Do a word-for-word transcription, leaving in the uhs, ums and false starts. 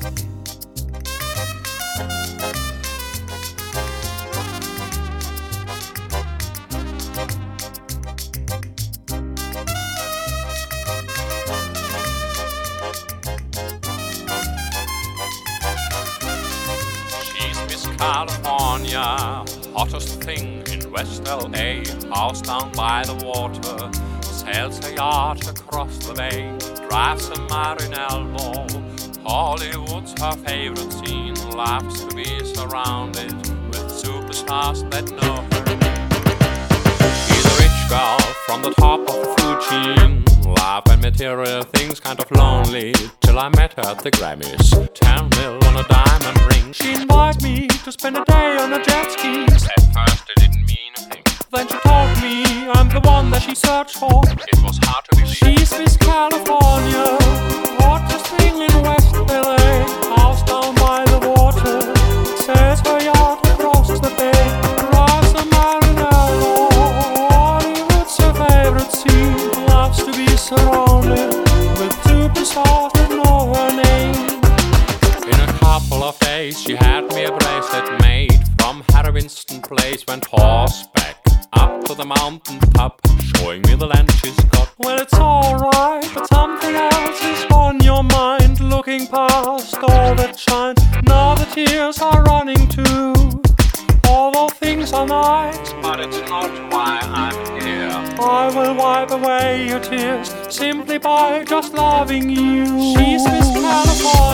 She's Miss California, hottest thing in West L A. House down by the water, sails a yacht across the bay, drives a Marinello. Hollywood's her favorite scene, loves to be surrounded with superstars that know her. She's a rich girl from the top of the food chain. Love and material things, kind of lonely, till I met her at the Grammys. Ten mil on a diamond ring. She invited me to spend a day on a jet ski. At first it didn't mean a thing. Then she told me I'm the one that she searched for. It was hard to believe. She's Miss California, hottest thing in West L A. House down by the water, sails her yacht across the bay. Drives a Marinello, Hollywood's her favorite scene. Loves to be surrounded with superstars that know her name. In a couple of days she had me a bracelet made from Harry Winston Place. Went horseback up to the mountain top, showing me the land she's got. Well, it's alright, but something else is on your mind. Looking past all that shine, now the tears are running too. Although things are nice, but it's not why I'm here. I will wipe away your tears simply by just loving you. She's Miss California.